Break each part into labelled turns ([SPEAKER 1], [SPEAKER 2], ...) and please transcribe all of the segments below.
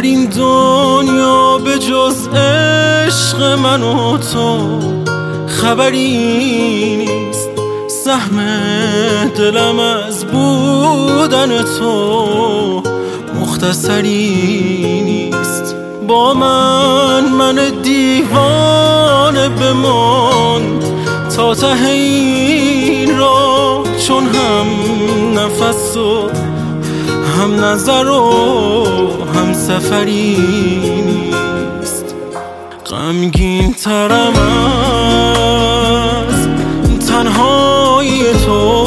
[SPEAKER 1] این دنیا به جز عشق من و تو خبری نیست. سهم دلم از بودن تو مختصری نیست. با من دیوانه بمان تا ته این راه، چون هم نفس و هم نظر و هم سفری نیست. غمگین ترم از تنهایی تو،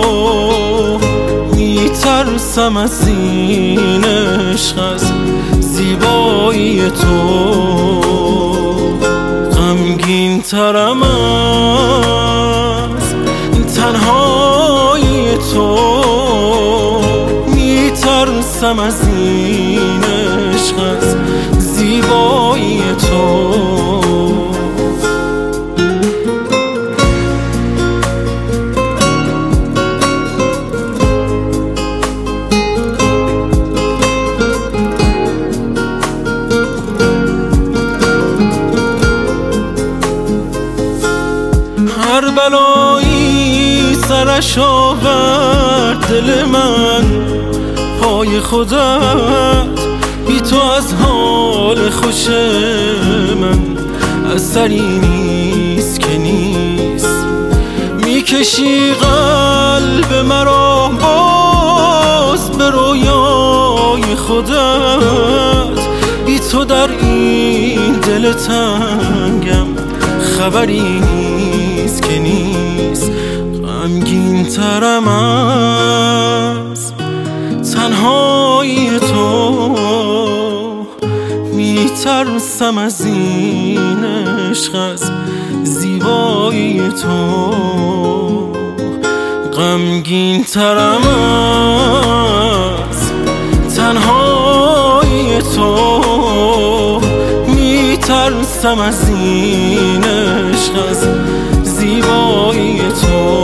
[SPEAKER 1] میترسم از این عشق، از زیبایی تو. غمگین ترم از تنهایی تو، میترسم از این عشق، از زیبایی تو. هر بلایی سرش آورد دل من، پای خودت بی تو از حال خوش من اثری نیست که نیست. میکشی قلب مرا باز به رویای خودت، بی تو در این دل تنگم خبری نیست که نیست. غمگین ترم از تنهایی تو، میترسم از این عشق، از زیبایی تو. غمگین ترم از تنهایی تو، میترسم از این عشق، از زیبایی تو.